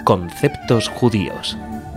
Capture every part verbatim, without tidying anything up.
Conceptos judíos.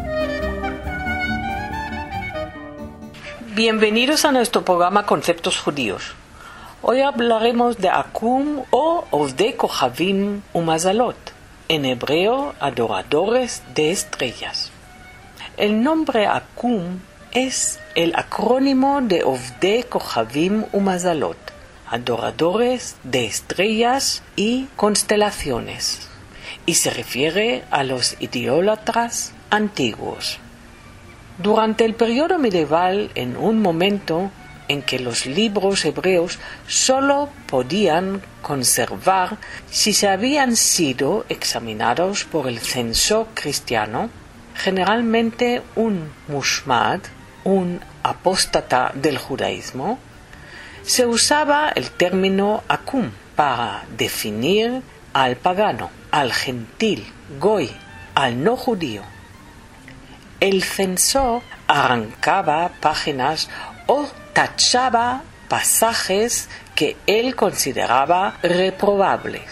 Bienvenidos a nuestro programa Conceptos judíos. Hoy hablaremos de Akum o Ovdei Kochavim Umazalot, en hebreo adoradores de estrellas. El nombre Akum es el acrónimo de Ovdei Kochavim Umazalot, adoradores de estrellas y constelaciones, y se refiere a los idólatras antiguos. Durante el periodo medieval, en un momento en que los libros hebreos sólo podían conservar si se habían sido examinados por el censor cristiano, generalmente un mushmad, un apóstata del judaísmo, se usaba el término akum para definir al pagano, al gentil, goy, al no judío. El censor arrancaba páginas o tachaba pasajes que él consideraba reprobables.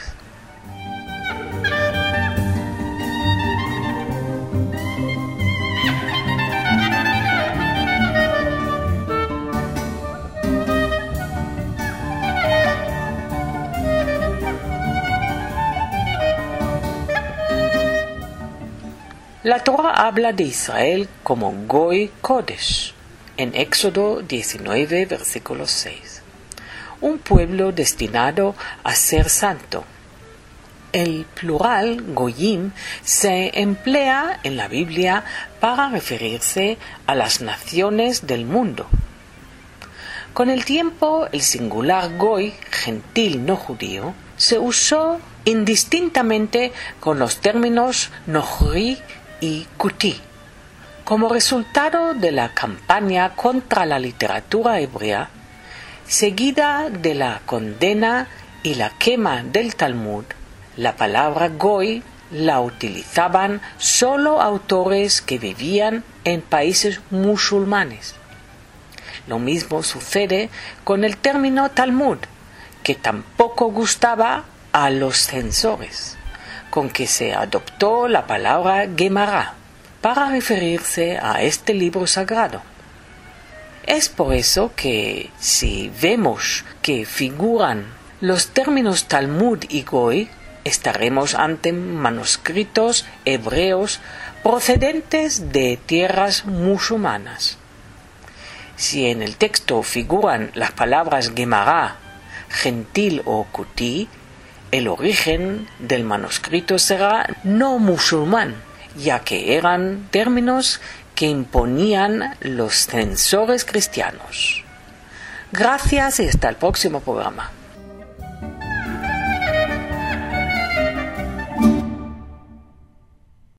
La Torah habla de Israel como Goy Kodesh, en Éxodo diecinueve, versículo seis, un pueblo destinado a ser santo. El plural Goyim se emplea en la Biblia para referirse a las naciones del mundo. Con el tiempo, el singular Goy, gentil no judío, se usó indistintamente con los términos Nohri y Kuti. Como resultado de la campaña contra la literatura hebrea, seguida de la condena y la quema del Talmud, la palabra Goy la utilizaban solo autores que vivían en países musulmanes. Lo mismo sucede con el término Talmud, que tampoco gustaba a los censores, con que se adoptó la palabra Gemara para referirse a este libro sagrado. Es por eso que, si vemos que figuran los términos Talmud y Goy, estaremos ante manuscritos hebreos procedentes de tierras musulmanas. Si en el texto figuran las palabras Gemara, gentil o Kuti, el origen del manuscrito será no musulmán, ya que eran términos que imponían los censores cristianos. Gracias y hasta el próximo programa.